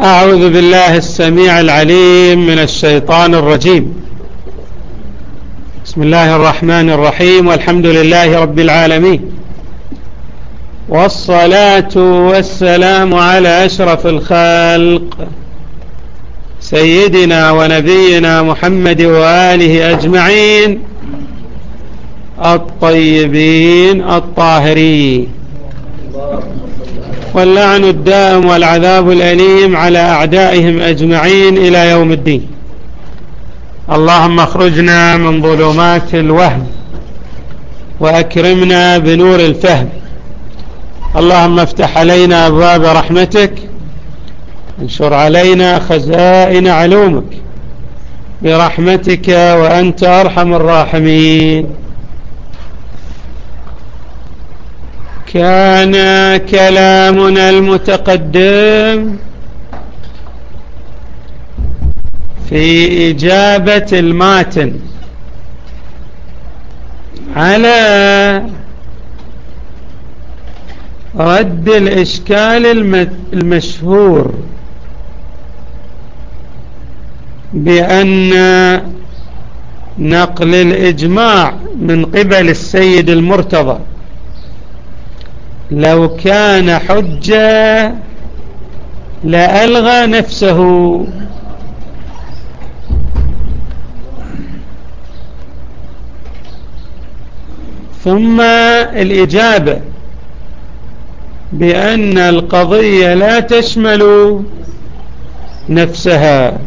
أعوذ بالله السميع العليم من الشيطان الرجيم. بسم الله الرحمن الرحيم، والحمد لله رب العالمين، والصلاة والسلام على أشرف الخلق سيدنا ونبينا محمد وآله أجمعين الطيبين الطاهرين، واللعن الدائم والعذاب الأليم على أعدائهم أجمعين إلى يوم الدين. اللهم اخرجنا من ظلمات الوهم وأكرمنا بنور الفهم. اللهم افتح علينا أبواب رحمتك، انشر علينا خزائن علومك برحمتك وأنت أرحم الراحمين. كان كلامنا المتقدم في إجابة الماتن على رد الإشكال المشهور بأن نقل الإجماع من قبل السيد المرتضى لو كان حجة لألغى نفسه، ثم الإجابة بأن القضية لا تشمل نفسها.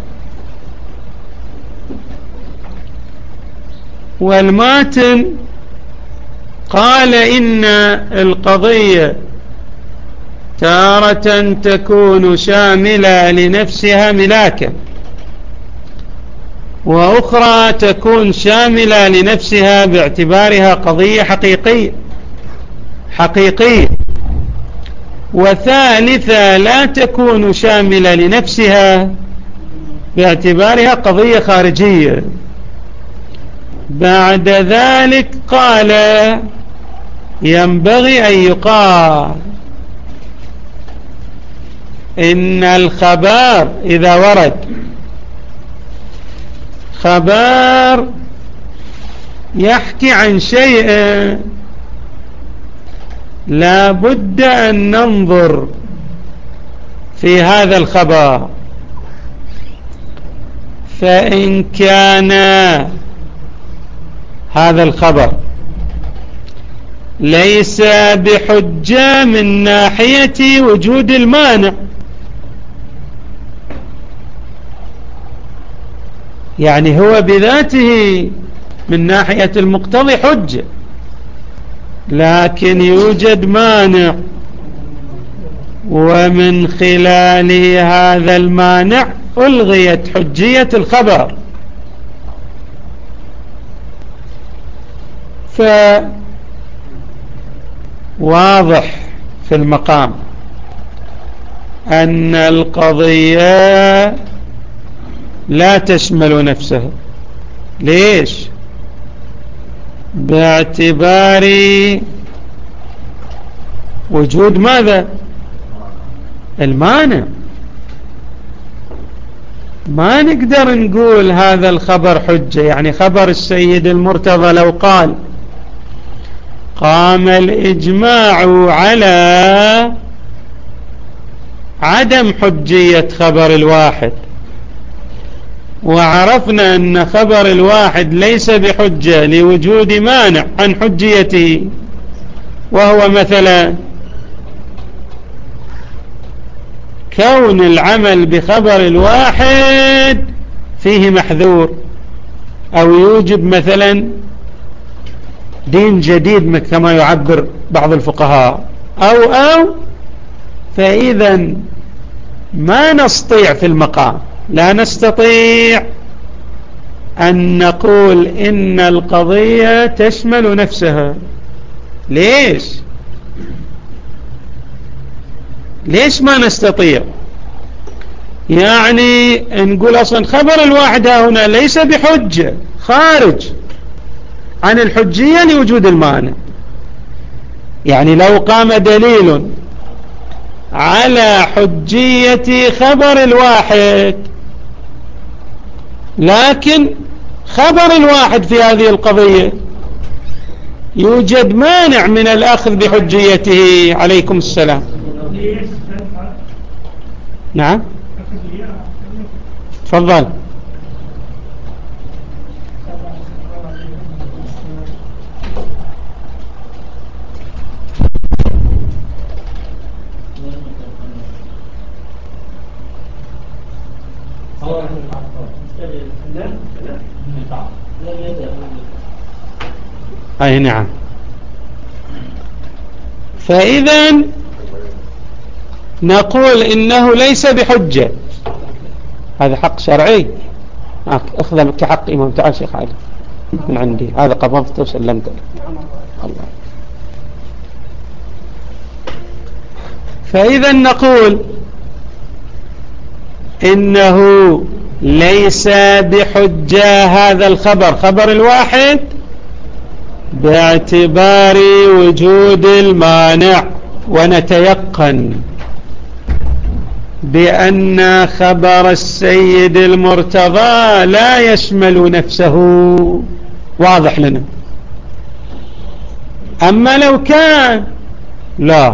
والماتن قال إن القضية تارة تكون شاملة لنفسها ملاكا، وأخرى تكون شاملة لنفسها باعتبارها قضية حقيقية، وثالثة لا تكون شاملة لنفسها باعتبارها قضية خارجية. بعد ذلك قال ينبغي أن يقال إن الخبر إذا ورد خبر يحكي عن شيء لا بد أن ننظر في هذا الخبر، فإن كان هذا الخبر ليس بحجة من ناحية وجود المانع، يعني هو بذاته من ناحية المقتضي حجة، لكن يوجد مانع، ومن خلال هذا المانع ألغيت حجية الخبر. فواضح في المقام أن القضية لا تشمل نفسها. ليش؟ باعتبار وجود ماذا؟ المانع. ما نقدر نقول هذا الخبر حجة، يعني خبر السيد المرتضى لو قال قام الإجماع على عدم حجية خبر الواحد، وعرفنا أن خبر الواحد ليس بحجة لوجود مانع عن حجيته، وهو مثلا كون العمل بخبر الواحد فيه محذور، أو يوجب مثلا دين جديد كما يعبر بعض الفقهاء، أو فإذا ما نستطيع في المقام، لا نستطيع أن نقول إن القضية تشمل نفسها. ليش ما نستطيع؟ يعني نقول أصلا خبر الواحد هنا ليس بحجة، خارج عن الحجية لوجود المانع. يعني لو قام دليل على حجية خبر الواحد، لكن خبر الواحد في هذه القضية يوجد مانع من الأخذ بحجيته. عليكم السلام. نعم تفضل. أي نعم. فإذا نقول إنه ليس بحجة، هذا حق شرعي، أخذ كحق إمام. تعال شيخ علي من عندي، هذا قبضته وسلمته الله. فإذا نقول إنه ليس بحجة هذا الخبر، خبر الواحد، باعتبار وجود المانع، ونتيقن بأن خبر السيد المرتضى لا يشمل نفسه، واضح لنا. أما لو كان لا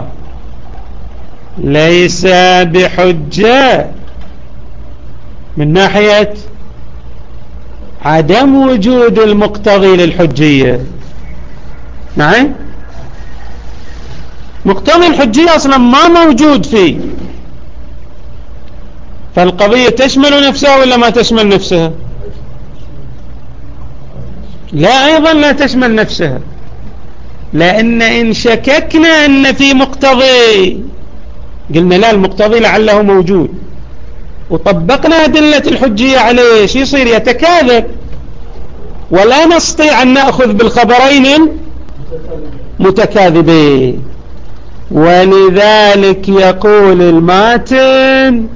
ليس بحجة من ناحية عدم وجود المقتضي للحجية. نعم، مقتضي الحجية أصلا ما موجود فيه، فالقضية تشمل نفسها ولا ما تشمل نفسها؟ لا، أيضا لا تشمل نفسها، لأن إن شككنا أن في مقتضي قلنا لا، المقتضي لعله موجود، وطبقنا أدلة الحجية عليه، شو يصير؟ يتكاذب، ولا نستطيع أن نأخذ بالخبرين المتكاذبين. ولذلك يقول الماتن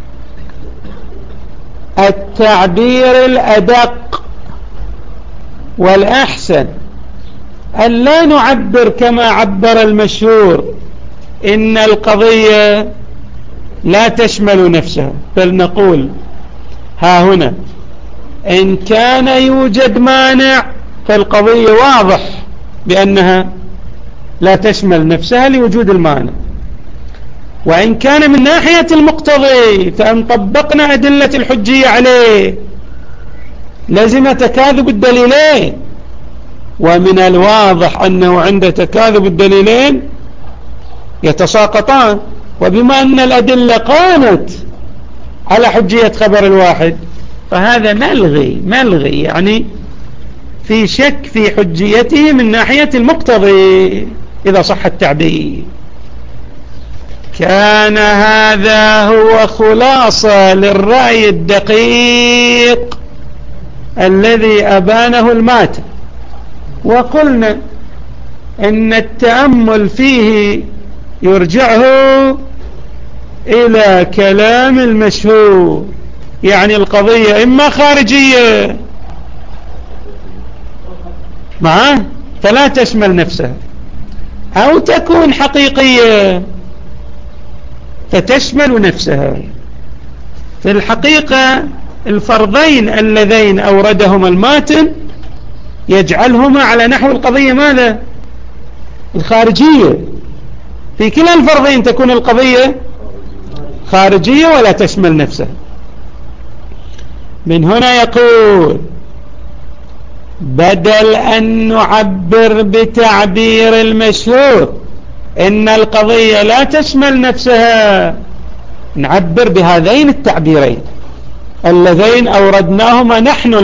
التعبير الأدق والأحسن أن لا نعبر كما عبر المشهور إن القضية لا تشمل نفسها، بل نقول ها هنا إن كان يوجد مانع فالقضية واضح بأنها لا تشمل نفسها لوجود المانع، وإن كان من ناحية المقتضي فإن طبقنا أدلة الحجية عليه لازم تكاذب الدليلين، ومن الواضح أنه عند تكاذب الدليلين يتساقطان، وبما أن الأدلة قامت على حجية خبر الواحد فهذا ملغي، يعني في شك في حجيته من ناحية المقتضي إذا صح التعبير. كان هذا هو خلاصة للرأي الدقيق الذي أبانه الماتن، وقلنا إن التأمل فيه يرجعه إلى كلام المشهور، يعني القضية إما خارجية معه فلا تشمل نفسها، أو تكون حقيقية فتشمل نفسها. في الحقيقة الفرضين اللذين أوردهما الماتن يجعلهما على نحو القضية ماذا؟ الخارجية. في كلا الفرضين تكون القضية خارجية ولا تشمل نفسها. من هنا يقول بدل أن نعبر بتعبير المشهور إن القضية لا تشمل نفسها، نعبر بهذين التعبيرين اللذين أوردناهما نحن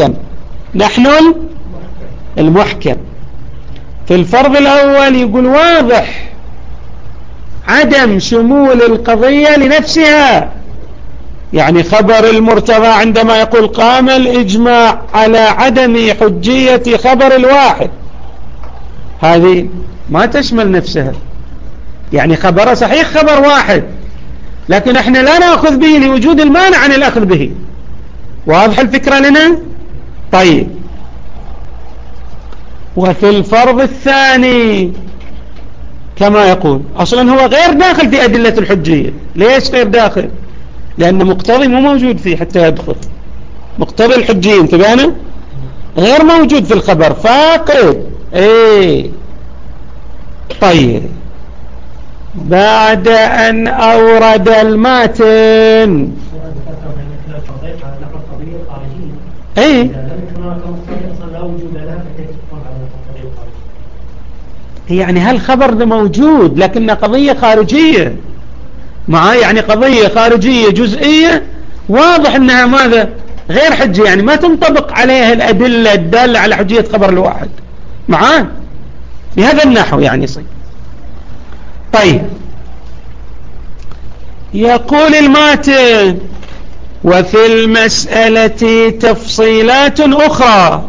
المحكم. في الفرض الأول يقول واضح عدم شمول القضية لنفسها، يعني خبر المرتضى عندما يقول قام الإجماع على عدم حجية خبر الواحد، هذه ما تشمل نفسها، يعني خبر صحيح خبر واحد، لكن احنا لا نأخذ به لوجود المانع عن الأخذ به. واضح الفكرة لنا؟ طيب. وفي الفرض الثاني كما يقول. أصلا هو غير داخل في أدلة الحجية. ليش غير داخل؟ لأن مقتضي مو موجود فيه حتى يدخل. مقتضي الحجية انتبهنا غير موجود في الخبر، فاقد. ايه طيب، بعد أن أورد الماتن ايه يعني هالخبر موجود لكن قضية خارجية يعني قضية خارجية جزئية واضح انها ماذا غير حجة، يعني ما تنطبق عليها الأدلة الدالة على حجية خبر الواحد معاه بهذا النحو يعني صحيح. طيب، يقول الماتن: وفي المسألة تفصيلات أخرى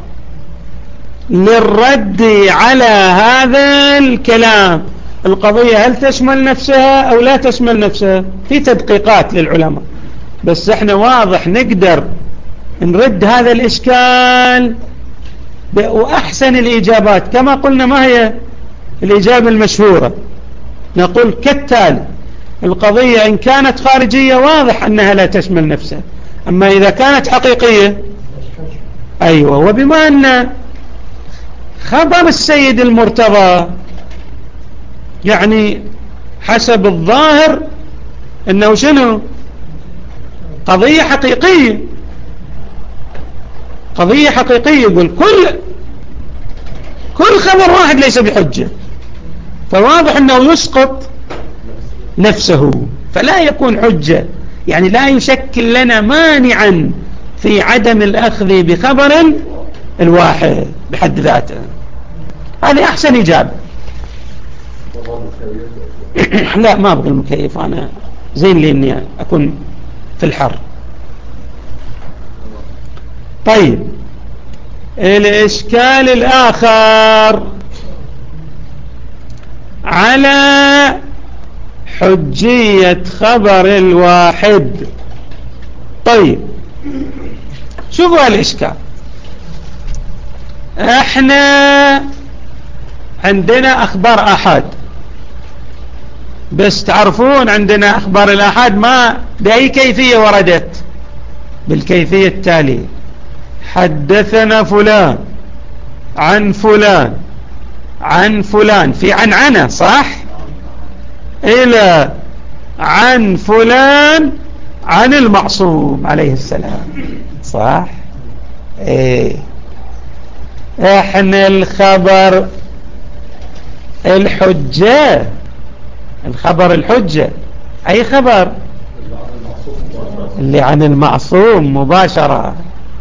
للرد على هذا الكلام. القضية هل تشمل نفسها أو لا تشمل نفسها؟ في تدقيقات للعلماء، بس احنا واضح نقدر نرد هذا الإشكال وأحسن الإجابات. كما قلنا، ما هي الإجابة المشهورة؟ نقول كالتالي: القضية إن كانت خارجية واضح أنها لا تشمل نفسها، أما إذا كانت حقيقية أيوة. وبما أن خبر السيد المرتضى يعني حسب الظاهر أنه شنو؟ قضية حقيقية، قضية حقيقية. يقول كل خبر واحد ليس بحجة، فواضح أنه يسقط نفسه فلا يكون حجة، يعني لا يشكل لنا مانعا في عدم الأخذ بخبر الواحد بحد ذاته. هذه أحسن إجابة. لا، ما أبغى المكيف، أنا زين لي أني أكون في الحر. طيب، الإشكال الآخر على حجية خبر الواحد. طيب، شوفوا الإشكال. احنا عندنا أخبار آحاد، بس تعرفون عندنا أخبار الآحاد ما بأي كيفية وردت؟ بالكيفية التالية: حدثنا فلان عن فلان عن فلان، في عنعنة صح؟ إلى عن فلان عن المعصوم عليه السلام صح؟ ايه، احنا الخبر الحجة، الخبر الحجة اي خبر؟ اللي عن المعصوم مباشرة.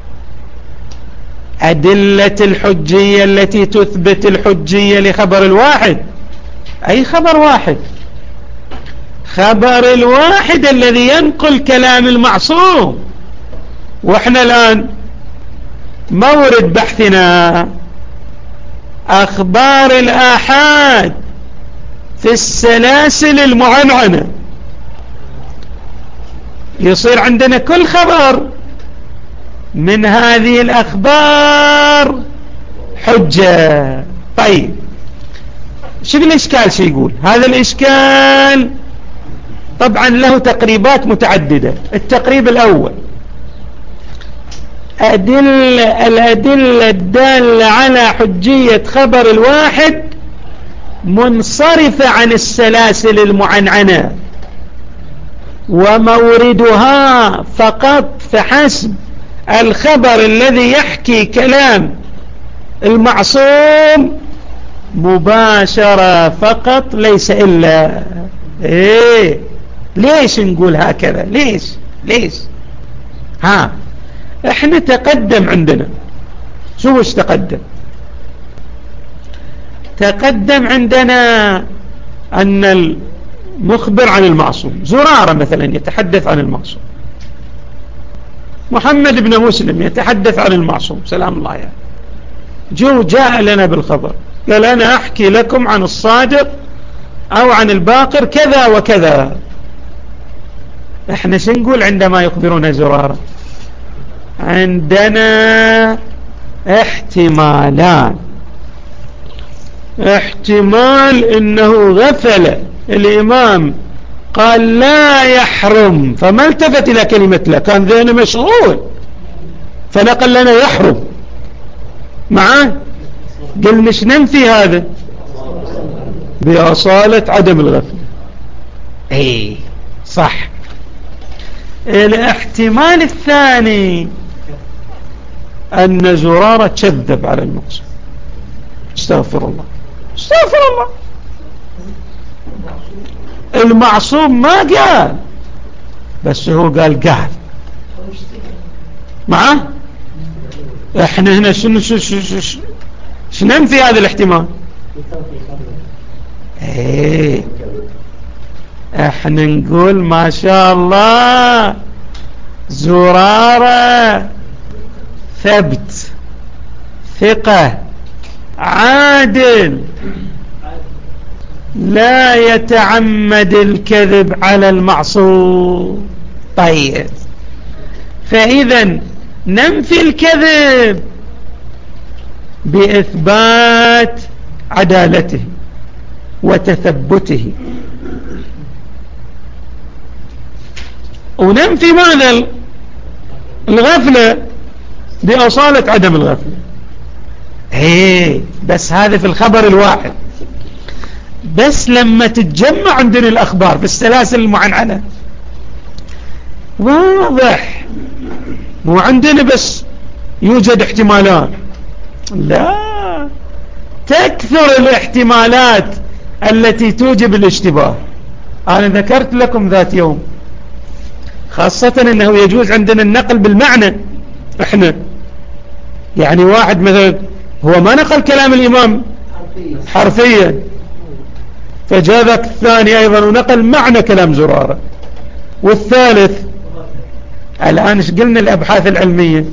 أدلة الحجية التي تثبت الحجية لخبر الواحد أي خبر واحد؟ خبر الواحد الذي ينقل كلام المعصوم. واحنا الآن مورد بحثنا أخبار الآحاد في السلاسل المعنعنة، يصير عندنا كل خبر من هذه الأخبار حجة. طيب، شو الإشكال؟ شو يقول هذا الإشكال؟ طبعا له تقريبات متعددة. التقريب الأول: الأدلة الدالة على حجية خبر الواحد منصرفة عن السلاسل المعنعنة، وموردها فقط فحسب الخبر الذي يحكي كلام المعصوم مباشرة فقط، ليس إلا. إيه، ليش نقول هكذا؟ ليش احنا تقدم عندنا، شو وش تقدم عندنا أن المخبر عن المعصوم زرارة مثلا يتحدث عن المعصوم، محمد بن مسلم يتحدث عن المعصوم سلام الله عليه، جاء لنا بالخبر قال أنا أحكي لكم عن الصادق أو عن الباقر كذا وكذا. احنا شنقول عندما يخبرون زرارة؟ عندنا احتمالان. احتمال انه غفل الامام قال لا يحرم فما التفت الى كلمة لا، كان ذهنه مشغول فنقل لنا يحرم معاه. قل مش ننفي هذا بأصالة عدم الغفل. اي صح. الاحتمال الثاني أن زرارة كذب على المقصود. استغفر الله استغفر الله. المعصوم ما قال، بس هو قال معه. احنا هنا شنو ننفي هذا الاحتمال؟ ايه احنا نقول ما شاء الله زرارة ثبت ثقة عادل لا يتعمد الكذب على المعصوم. طيب فإذا ننفي الكذب بإثبات عدالته وتثبته، وننفي ماذا؟ الغفلة بأصالة عدم الغفلة. ايه بس هذا في الخبر الواحد. بس لما تتجمع عندنا الأخبار في السلاسل المعنعنة واضح، مو عندنا بس يوجد احتمالات، لا، تكثر الاحتمالات التي توجب الاشتباه. أنا ذكرت لكم ذات يوم خاصة أنه يجوز عندنا النقل بالمعنى. احنا يعني واحد مثلا هو ما نقل كلام الإمام حرفيا، فجاء ذاك الثاني أيضا ونقل معنى كلام زرارة، والثالث. الآن ايش قلنا الأبحاث العلمية؟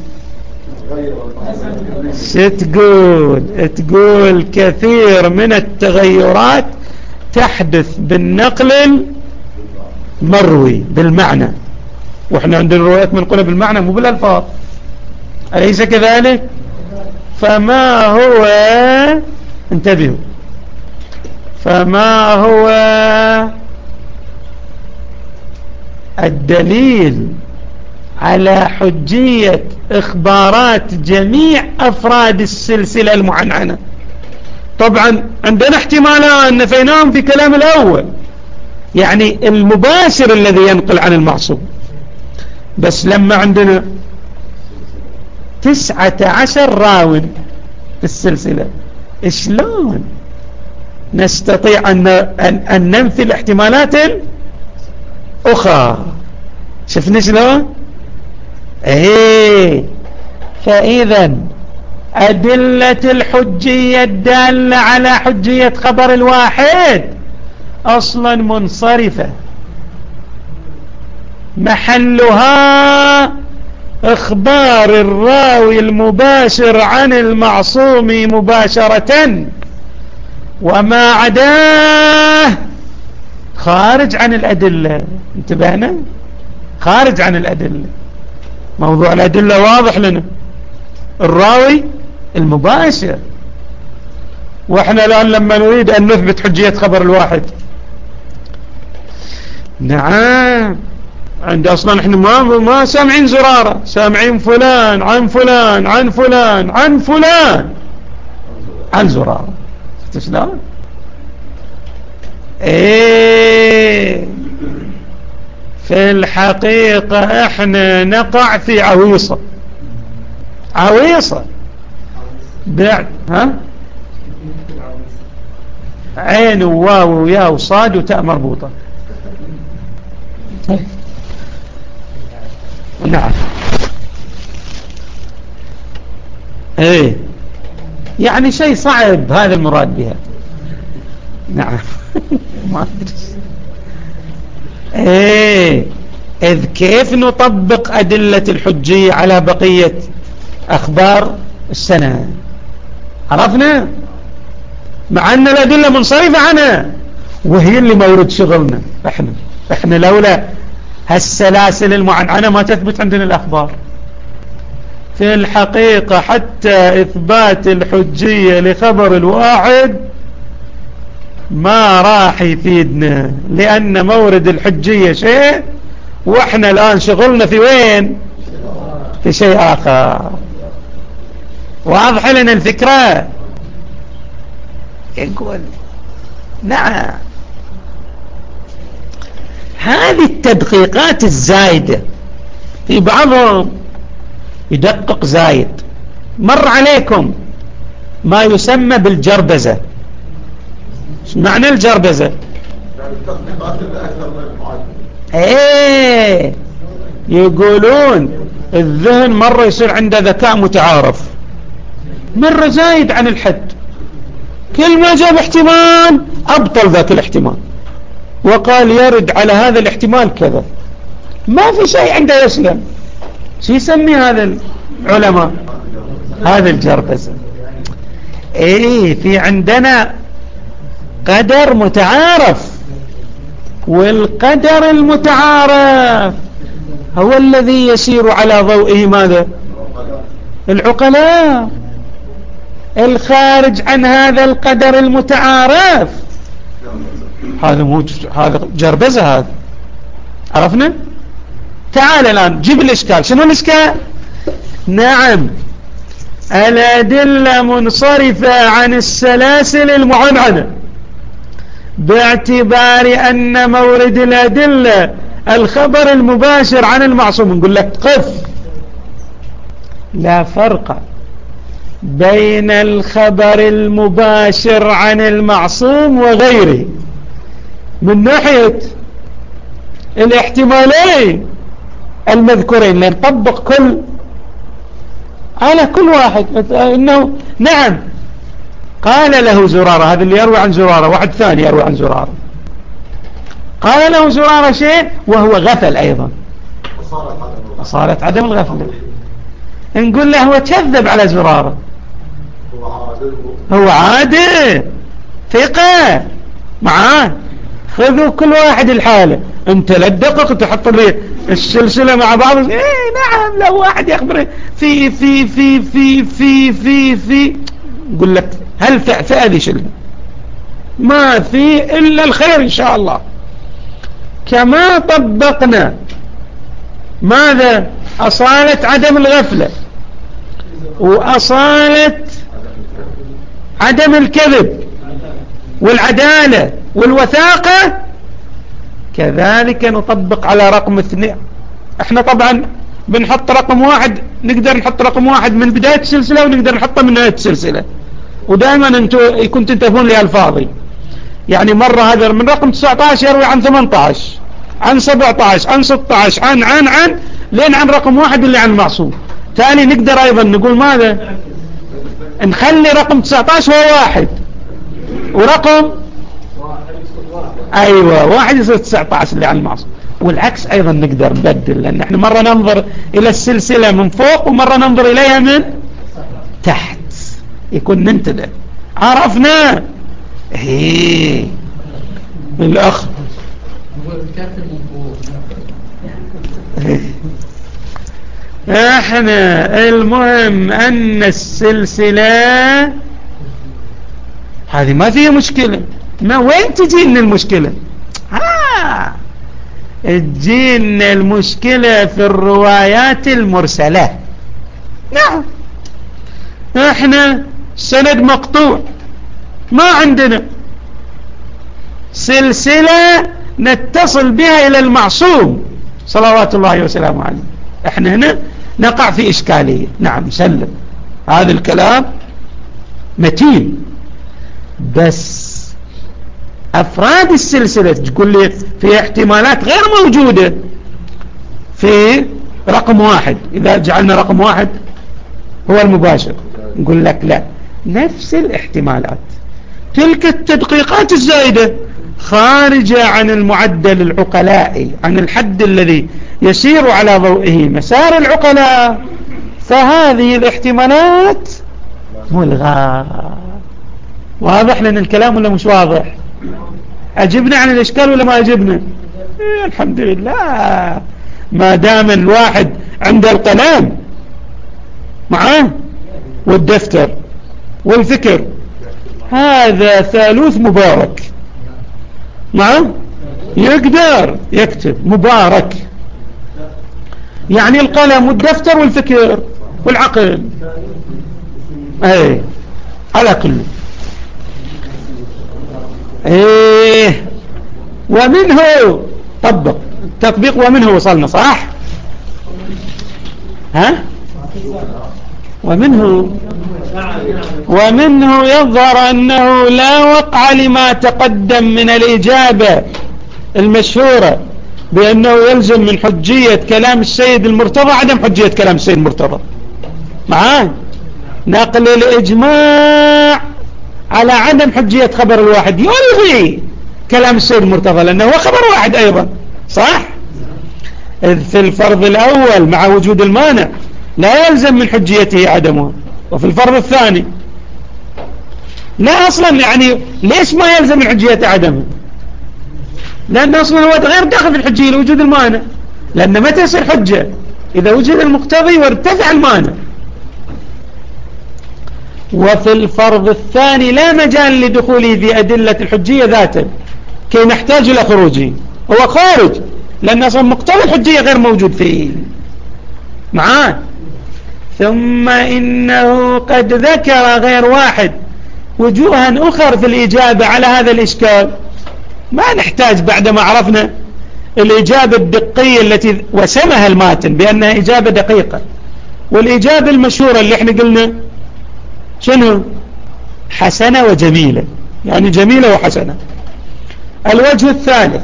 تقول كثير من التغيرات تحدث بالنقل المروي بالمعنى، واحنا عندنا روايات منقولة بالمعنى مو بالألفاظ، أليس كذلك؟ فما هو، انتبهوا، فما هو الدليل على حجية إخبارات جميع أفراد السلسلة المعنعنة؟ طبعا عندنا احتمالان نفيناهم في كلام الأول، يعني المباشر الذي ينقل عن المعصوم، بس لما عندنا 19 راوي في السلسلة شلون نستطيع أن ننفي الاحتمالات الأخرى؟ شفنا شلون؟ ايه فإذا أدلة الحجية الدالة على حجية خبر الواحد أصلا منصرفة، محلها إخبار الراوي المباشر عن المعصوم مباشرة، وما عداه خارج عن الأدلة. انتبهنا؟ خارج عن الأدلة. موضوع الأدلة واضح لنا، الراوي المباشر. واحنا الآن لما نريد أن نثبت حجية خبر الواحد، نعم، عند أصلا احنا ما سامعين زرارة، سامعين فلان عن فلان عن فلان عن فلان عن زرارة. شلون؟ ايه في الحقيقة احنا نقع في عويصة بعد عين وواو ويا وصاد وتاء مربوطة. نعم ايه يعني شيء صعب هذا المراد بها. نعم ما أدري ايه إذ كيف نطبق أدلة الحجية على بقية أخبار السنة؟ عرفنا مع أن الأدلة منصرفة عنها، وهي اللي مورد شغلنا. احنا لولا هالسلاسل المعنعنة ما تثبت عندنا الأخبار. في الحقيقة حتى إثبات الحجية لخبر الواحد ما راح يفيدنا، لأن مورد الحجية شيء وإحنا الآن شغلنا في وين؟ في شيء آخر. واضح لنا الفكرة؟ يقول نعم، هذه التدقيقات الزايدة في بعضهم يدقق زايد. مر عليكم ما يسمى بالجربزة. ايش معنى الجربزة؟ ايه، يقولون الذهن مرة يصير عنده ذكاء متعارف، مرة زايد عن الحد، كل ما جاب احتمال أبطل ذاك الاحتمال وقال يرد على هذا الاحتمال كذا، ما في شيء عنده يسلم. شو يسمي هذا العلماء؟ هذا الجربزة. ايه، في عندنا قدر متعارف، والقدر المتعارف هو الذي يسير على ضوئه ماذا؟ العقلاء. الخارج عن هذا القدر المتعارف هذا جربزة. هذا عرفنا. تعال الآن جيب الإشكال. شنو الإشكال؟ نعم، الأدلة منصرفة عن السلاسل المعنعنة باعتبار أن مورد الأدلة الخبر المباشر عن المعصوم. نقول لك قف، لا فرق بين الخبر المباشر عن المعصوم وغيره من ناحية الاحتمالين المذكورين، لنطبق على كل واحد. إنه نعم، قال له زرارة، هذا اللي يروي عن زرارة، واحد ثاني يروي عن زرارة، قال له زرارة شيء وهو غفل أيضا، صارت عدم الغفلة. نقول له هو كذب على زرارة، هو عادل ثقة معاه. خذوا كل واحد الحالة، انت لا تدقق تحط لي السلسلة مع بعض. ايه نعم، لو واحد يخبر في في في في في في في نقول لك هل في هذه شلة ما في إلا الخير إن شاء الله. كما طبقنا ماذا؟ أصالة عدم الغفلة، وأصالة عدم الكذب، والعدالة والوثاقة، كذلك نطبق على رقم 2. احنا طبعا بنحط رقم 1، نقدر نحط رقم 1 من بداية السلسلة ونقدر نحطه من نهاية السلسلة، ودائما انتوا كنتوا تنتبهون لي ألفاظي. يعني مرة هذا من رقم 19 يروي عن 18، عن 17، عن 16، عن لين عن رقم 1 اللي عن المعصوم. تالي نقدر ايضا نقول ماذا؟ نخلي رقم 19 هو 1، ورقم ايوه 1 يصير 19 اللي عن المعصوم، والعكس ايضا نقدر نبدل، لان احنا مرة ننظر الى السلسلة من فوق ومرة ننظر اليها من تحت، يكون ننتبه. عرفنا؟ ايه الاخ احنا المهم ان السلسلة هذه ما فيها مشكلة. ما وين تجينا المشكلة؟ تجينا المشكلة في الروايات المرسلة. نعم، احنا سند مقطوع ما عندنا سلسلة نتصل بها الى المعصوم صلوات الله وسلامه عليه. احنا هنا نقع في اشكالية. نعم سلم، هذا الكلام متين، بس افراد السلسلة تقول لي في احتمالات غير موجودة في رقم 1. اذا جعلنا رقم 1 هو المباشر، نقول لك لا، نفس الاحتمالات، تلك التدقيقات الزائدة خارجة عن المعدل العقلائي، عن الحد الذي يسير على ضوئه مسار العقلاء، فهذه الاحتمالات ملغاة. واضح لنا الكلام ولا مش واضح؟ أجبنا عن الإشكال ولا ما أجبنا؟ الحمد لله، ما دام الواحد عنده القلم معاه والدفتر والفكر، هذا ثالوث مبارك. نعم يقدر يكتب مبارك، يعني القلم والدفتر والفكر والعقل. ايه على كل ايه. ومنه طبق التطبيق، ومنه وصلنا صح. ها ومنه يظهر أنه لا وقع لما تقدم من الإجابة المشهورة بأنه يلزم من حجية كلام السيد المرتضى عدم حجية كلام السيد المرتضى، معاه نقل الإجماع على عدم حجية خبر الواحد يلغي كلام السيد المرتضى لأنه هو خبر واحد أيضا صح. إذ في الفرض الأول مع وجود المانع لا يلزم من حجيته عدمه، وفي الفرض الثاني لا أصلا، يعني ليش ما يلزم من حجيته عدمه؟ لأن أصلا هو غير داخل في الحجية لوجود المانع، لأن متى يصير حجة؟ إذا وجد المقتضي وارتفع المانع. وفي الفرض الثاني لا مجال لدخوله في أدلة الحجية ذاتا كي نحتاج إلى خروجه، هو خارج لأن أصلا مقتضى الحجية غير موجود فيه معاه. ثم إنه قد ذكر غير واحد وجوها أخر في الإجابة على هذا الإشكال، ما نحتاج بعدما عرفنا الإجابة الدقية التي وسمها الماتن بأنها إجابة دقيقة، والإجابة المشهورة اللي احنا قلنا شنو؟ حسنة وجميلة، يعني جميلة وحسنة. الوجه الثالث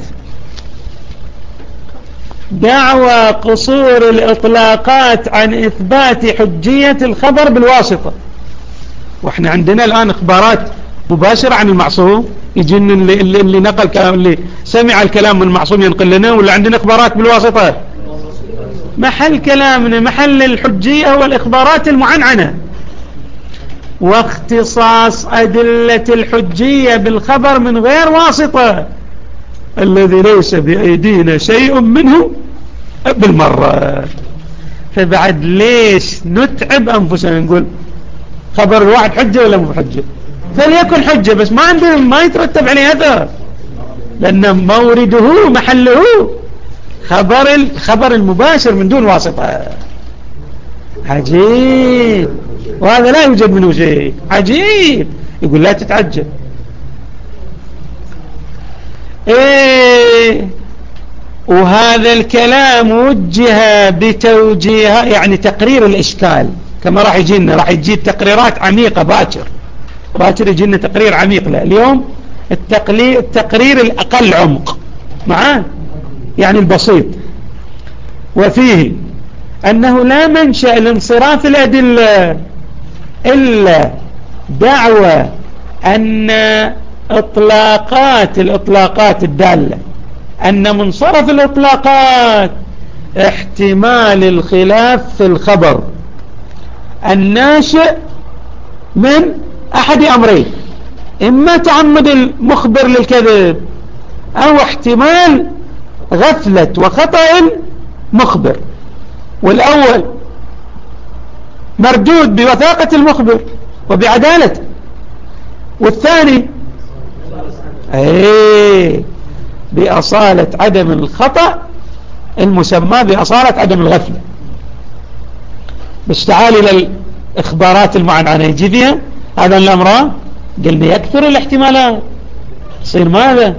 دعوى قصور الإطلاقات عن إثبات حجية الخبر بالواسطة. وإحنا عندنا الآن إخبارات مباشرة عن المعصوم، يجينا اللي نقل كلام، اللي سمع الكلام من المعصوم ينقل لنا، ولا عندنا إخبارات بالواسطة؟ محل كلامنا محل الحجية هو الإخبارات المعنعنة. واختصاص أدلة الحجية بالخبر من غير واسطة الذي ليس بأيدينا شيء منه بالمرة. فبعد ليش نتعب أنفسنا نقول خبر الواحد حجة ولا مو حجة؟ فليكن حجة بس ما عندنا ما يترتب عليه هذا، لأن مورده محله خبر المباشر من دون واسطة. عجيب، وهذا لا يوجد منه شيء. عجيب، يقول لا تتعجب. إيه، وهذا الكلام وجه بتوجيه يعني تقرير الإشكال، كما راح يجي تقريرات عميقة باكر يجينا تقرير عميق. لا اليوم التقرير الأقل عمق معاه، يعني البسيط. وفيه أنه لا منشأ لانصراف الأدلة إلا دعوى أن الإطلاقات الدالة أن منصرف الإطلاقات احتمال الخلاف في الخبر الناشئ من أحد أمرين: إما تعمد المخبر للكذب، أو احتمال غفلة وخطأ مخبر. والأول مردود بوثاقة المخبر وبعدالته، والثاني بأصالة عدم الخطأ المسمى بأصالة عدم الغفلة. بس تعال إلى الإخبارات المعنعنة يجي فيها هذا الأمر، قلنا يكثر الاحتمالات، يصير ماذا؟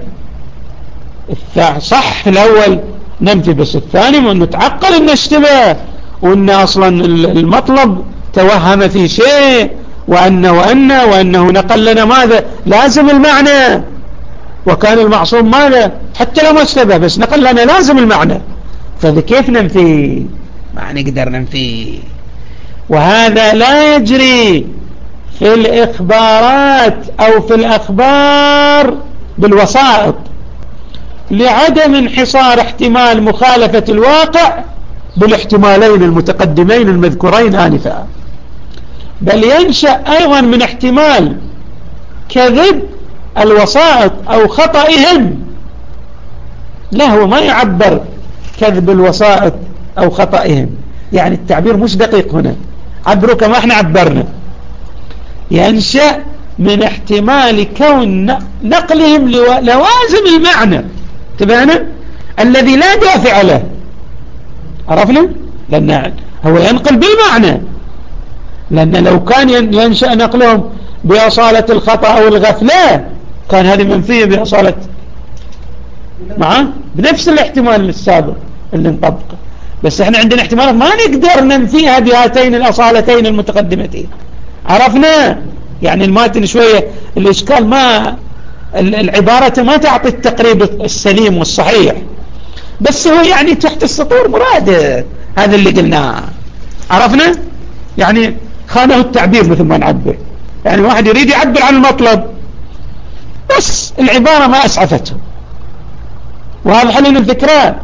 صح الأول نمتي، بس الثاني نتعقل أن اشتبه، وأن أصلا المطلب توهم في شيء، وأنه نقل لنا ماذا؟ لازم المعنى. وكان المعصوم ماذا؟ حتى لو ما اشتبه بس نقل لنا لازم المعنى. فذا كيف ننفيه؟ ما نقدر ننفيه. وهذا لا يجري في الإخبارات أو في الأخبار بالوسائط لعدم انحصار احتمال مخالفة الواقع بالاحتمالين المتقدمين المذكورين آنفا، بل ينشأ أيضا من احتمال كذب الوسائط أو خطئهم. لا، هو ما يعبر كذب الوسائط أو خطئهم، يعني التعبير مش دقيق هنا، عبروا كما احنا عبرنا. ينشأ من احتمال كون نقلهم لوازم المعنى تبعنا الذي لا دافع له. عرفنا؟ لأن هو ينقل بالمعنى، لأن لو كان ينشأ نقلهم بأصالة الخطأ أو الغفلة كان هذه منفية بأصالة معه بنفس الاحتمال السابق اللي نطبقه. بس احنا عندنا احتمالات ما نقدر ننفيها بهاتين الأصالتين المتقدمتين. عرفنا؟ يعني الماتن شوية الإشكال ما العبارة ما تعطي التقريب السليم والصحيح، بس هو يعني تحت السطور مراد هذا اللي قلناه. عرفنا؟ يعني خانه التعبير مثل ما نعبر، يعني واحد يريد يعبر عن المطلب بس العبارة ما أسعفته. واضح لنا الفكرة؟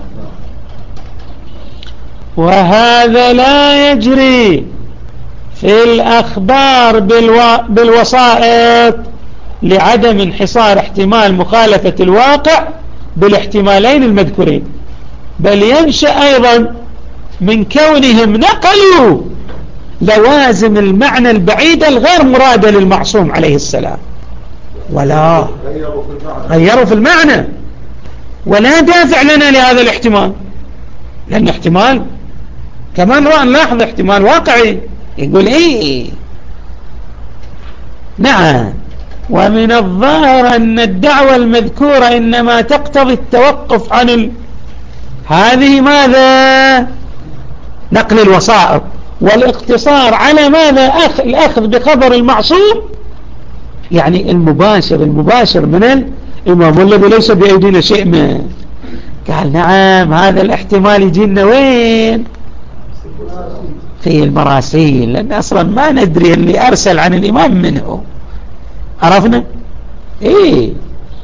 وهذا لا يجري في الأخبار بالوسائط لعدم انحصار احتمال مخالفة الواقع بالاحتمالين المذكورين، بل ينشأ أيضا من كونهم نقلوا لوازم المعنى البعيدة الغير مرادة للمعصوم عليه السلام، ولا غيروا في المعنى ولا دافع لنا لهذا الاحتمال، لأن احتمال كمان نلاحظ احتمال واقعي يقول ايه. نعم. ومن الظاهر أن الدعوة المذكورة إنما تقتضي التوقف عن هذه ماذا نقل الوسائط والاقتصار على ماذا الأخذ بخبر المعصوم، يعني المباشر من الإمام والذي ليس بأيدينا شيء منه. قال نعم هذا الاحتمال يجينا وين؟ في المراسيل، لأن أصلا ما ندري اللي أرسل عن الإمام منه. عرفنا؟ إيه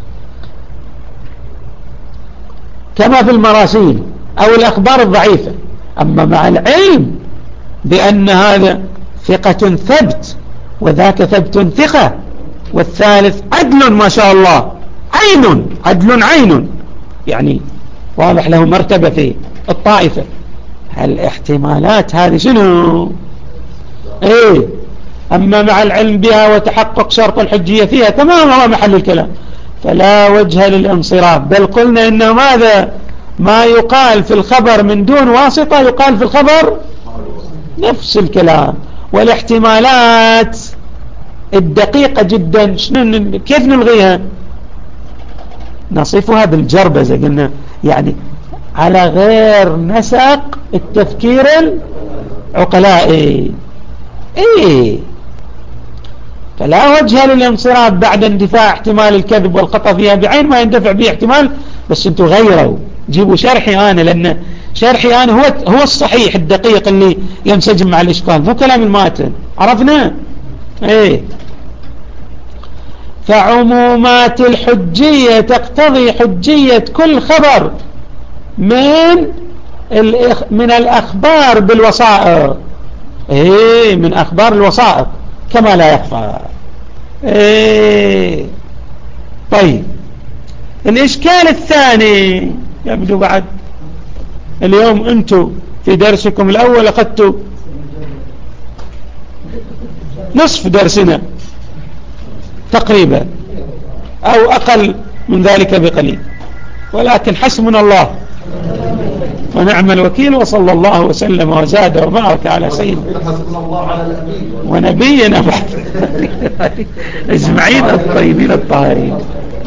كما في المراسيل أو الأخبار الضعيفة. أما مع العلم بأن هذا ثقة ثبت وذاك ثبت ثقة والثالث عدل ما شاء الله عدل عين، يعني واضح له مرتبة في الطائفة. الاحتمالات هذه شنو؟ ايه. اما مع العلم بها وتحقق شرط الحجية فيها تمام هو محل الكلام، فلا وجه للانصراف، بل قلنا انه ماذا ما يقال في الخبر من دون واسطة يقال في الخبر نفس الكلام. والاحتمالات الدقيقة جدا كيف نلغيها؟ نصفها بالجربزة، قلنا يعني على غير نسق التفكير العقلائي. ايه فلا وجه للانصراف بعد اندفاع احتمال الكذب والخطأ فيها بعين ما يندفع به احتمال. بس انتوا غيروا جيبوا شرحي انا، لان شرحي انا هو الصحيح الدقيق اللي ينسجم مع الاشكال، مو كلام الماتن. عرفنا؟ ايه. فعمومات الحجية تقتضي حجية كل خبر من الأخبار بالوسائط. ايه من أخبار الوسائط كما لا يخفى. ايه. طيب الإشكال الثاني يبدو بعد اليوم أنتم في درسكم الأول أخذتوا نصف درسنا تقريبا أو أقل من ذلك بقليل، ولكن حسبنا الله ونعم الوكيل، وصلى الله وسلم وزاد وبارك على سيدنا ونبينا بعد اجمعين الطيبين الطاهرين.